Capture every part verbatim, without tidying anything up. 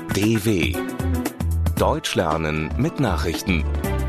D W Deutsch lernen mit Nachrichten.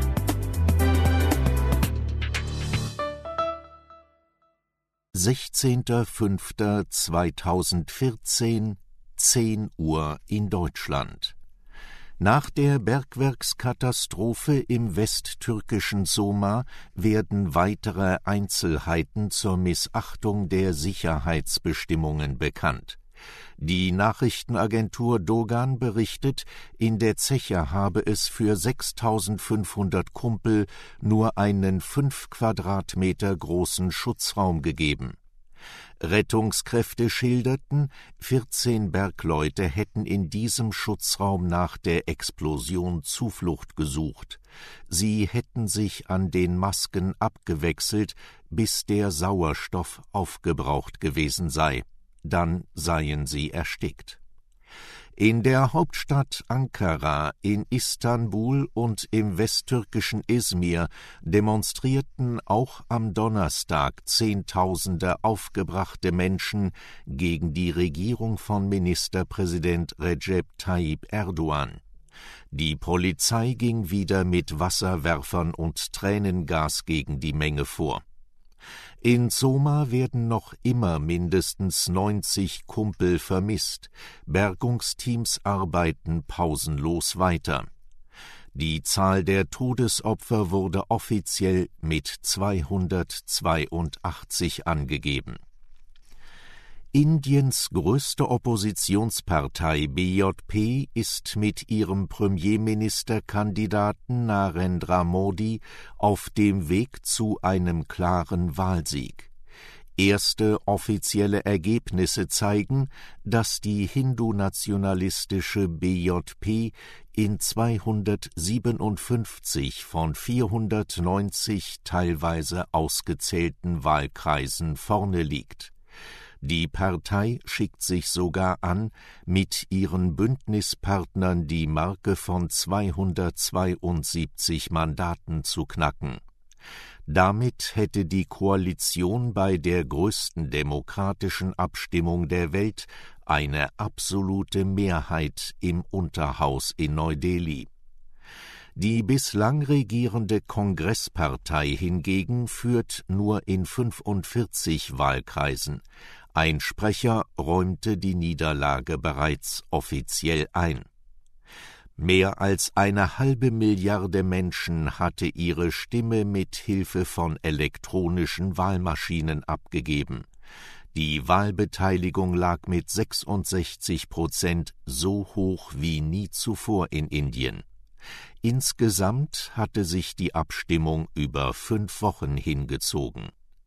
sechzehnter fünfter zweitausendvierzehn, zehn Uhr in Deutschland. Nach der Bergwerkskatastrophe im westtürkischen Soma werden weitere Einzelheiten zur Missachtung der Sicherheitsbestimmungen bekannt. Die Nachrichtenagentur Doğan berichtet, in der Zeche habe es für sechstausendfünfhundert Kumpel nur einen fünf Quadratmeter großen Schutzraum gegeben. Rettungskräfte schilderten, vierzehn Bergleute hätten in diesem Schutzraum nach der Explosion Zuflucht gesucht. Sie hätten sich an den Masken abgewechselt, bis der Sauerstoff aufgebraucht gewesen sei. Dann seien sie erstickt. In der Hauptstadt Ankara, in Istanbul und im westtürkischen Izmir demonstrierten auch am Donnerstag Zehntausende aufgebrachte Menschen gegen die Regierung von Ministerpräsident Recep Tayyip Erdogan. Die Polizei ging wieder mit Wasserwerfern und Tränengas gegen die Menge vor. In Soma werden noch immer mindestens neunzig Kumpel vermisst. Bergungsteams arbeiten pausenlos weiter. Die Zahl der Todesopfer wurde offiziell mit zweihundertzweiundachtzig angegeben. Indiens größte Oppositionspartei B J P ist mit ihrem Premierministerkandidaten Narendra Modi auf dem Weg zu einem klaren Wahlsieg. Erste offizielle Ergebnisse zeigen, dass die hindu-nationalistische B J P in zweihundertsiebenundfünfzig von vierhundertneunzig teilweise ausgezählten Wahlkreisen vorne liegt. Die Partei schickt sich sogar an, mit ihren Bündnispartnern die Marke von zweihundertzweiundsiebzig Mandaten zu knacken. Damit hätte die Koalition bei der größten demokratischen Abstimmung der Welt eine absolute Mehrheit im Unterhaus in Neu-Delhi. Die bislang regierende Kongresspartei hingegen führt nur in fünfundvierzig Wahlkreisen. Ein Sprecher räumte die Niederlage bereits offiziell ein. Mehr als eine halbe Milliarde Menschen hatte ihre Stimme mit Hilfe von elektronischen Wahlmaschinen abgegeben. Die Wahlbeteiligung lag mit sechsundsechzig Prozent so hoch wie nie zuvor in Indien. Insgesamt hatte sich die Abstimmung über fünf Wochen hingezogen.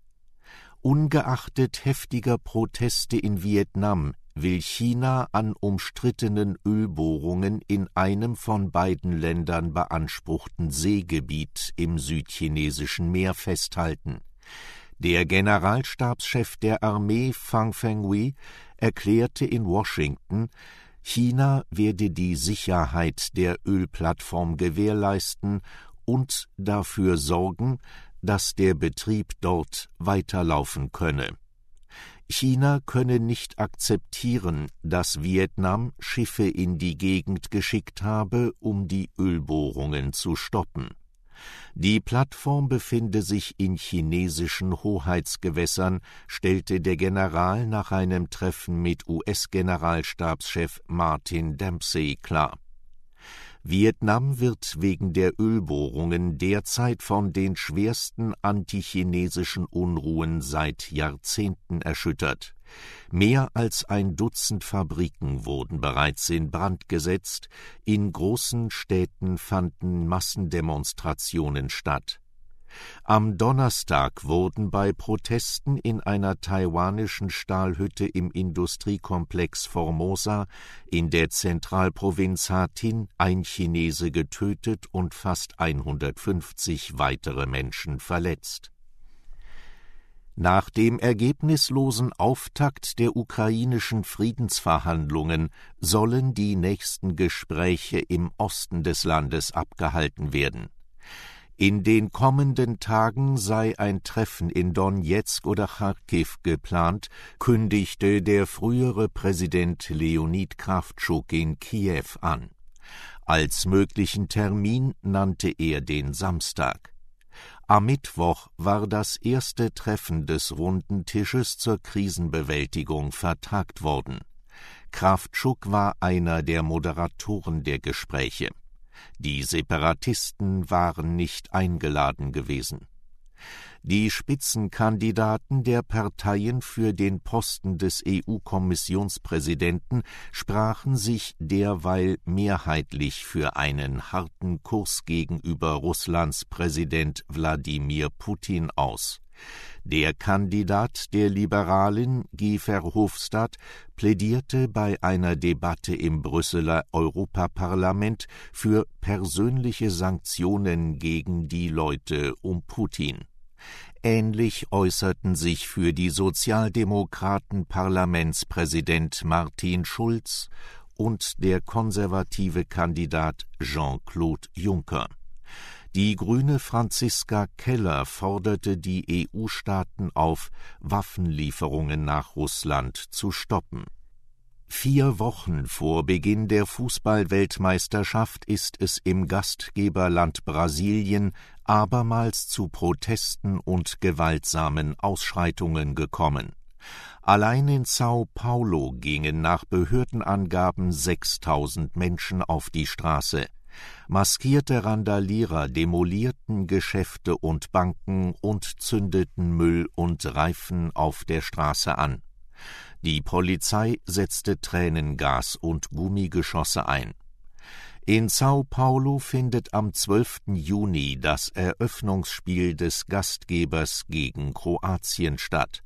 Ungeachtet heftiger Proteste in Vietnam will China an umstrittenen Ölbohrungen in einem von beiden Ländern beanspruchten Seegebiet im südchinesischen Meer festhalten. Der Generalstabschef der Armee Fang Fenghui erklärte in Washington, China werde die Sicherheit der Ölplattform gewährleisten und dafür sorgen, dass der Betrieb dort weiterlaufen könne. China könne nicht akzeptieren, dass Vietnam Schiffe in die Gegend geschickt habe, um die Ölbohrungen zu stoppen. Die Plattform befinde sich in chinesischen Hoheitsgewässern, stellte der General nach einem Treffen mit U S-Generalstabschef Martin Dempsey klar. Vietnam wird wegen der Ölbohrungen derzeit von den schwersten antichinesischen Unruhen seit Jahrzehnten erschüttert. Mehr als ein Dutzend Fabriken wurden bereits in Brand gesetzt, in großen Städten fanden Massendemonstrationen statt. Am Donnerstag wurden bei Protesten in einer taiwanischen Stahlhütte im Industriekomplex Formosa in der Zentralprovinz Ha Tinh ein Chinese getötet und fast hundertfünfzig weitere Menschen verletzt. Nach dem ergebnislosen Auftakt der ukrainischen Friedensverhandlungen sollen die nächsten Gespräche im Osten des Landes abgehalten werden. In den kommenden Tagen sei ein Treffen in Donezk oder Charkiw geplant, kündigte der frühere Präsident Leonid Krawtschuk in Kiew an. Als möglichen Termin nannte er den Samstag. Am Mittwoch war das erste Treffen des Runden Tisches zur Krisenbewältigung vertagt worden. Krawtschuk war einer der Moderatoren der Gespräche. Die Separatisten waren nicht eingeladen gewesen. Die Spitzenkandidaten der Parteien für den Posten des E U-Kommissionspräsidenten sprachen sich derweil mehrheitlich für einen harten Kurs gegenüber Russlands Präsident Wladimir Putin aus. Der Kandidat der Liberalen, Guy Verhofstadt, plädierte bei einer Debatte im Brüsseler Europaparlament für persönliche Sanktionen gegen die Leute um Putin. Ähnlich äußerten sich für die Sozialdemokraten Parlamentspräsident Martin Schulz und der konservative Kandidat Jean-Claude Juncker. Die Grüne Franziska Keller forderte die E U-Staaten auf, Waffenlieferungen nach Russland zu stoppen. Vier Wochen vor Beginn der Fußball-Weltmeisterschaft ist es im Gastgeberland Brasilien abermals zu Protesten und gewaltsamen Ausschreitungen gekommen. Allein in São Paulo gingen nach Behördenangaben sechstausend Menschen auf die Straße. Maskierte Randalierer demolierten Geschäfte und Banken und zündeten Müll und Reifen auf der Straße an. Die Polizei setzte Tränengas und Gummigeschosse ein. In São Paulo findet am zwölften Juni das Eröffnungsspiel des Gastgebers gegen Kroatien statt.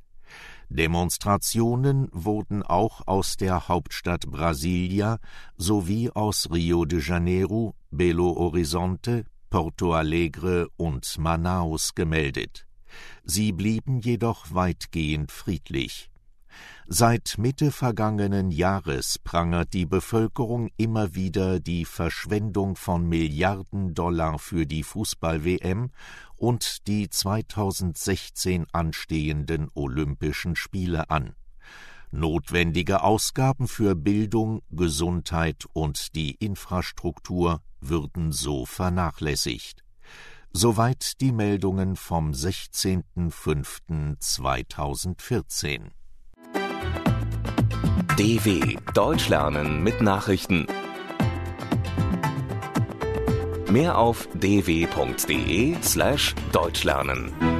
Demonstrationen wurden auch aus der Hauptstadt Brasilia sowie aus Rio de Janeiro, Belo Horizonte, Porto Alegre und Manaus gemeldet. Sie blieben jedoch weitgehend friedlich. Seit Mitte vergangenen Jahres prangert die Bevölkerung immer wieder die Verschwendung von Milliarden Dollar für die Fußball-W M und die zweitausendsechzehn anstehenden Olympischen Spiele an. Notwendige Ausgaben für Bildung, Gesundheit und die Infrastruktur würden so vernachlässigt. Soweit die Meldungen vom sechzehnten fünften zweitausendvierzehn. D W Deutsch lernen mit Nachrichten. Mehr auf d w punkt d e slash deutsch lernen.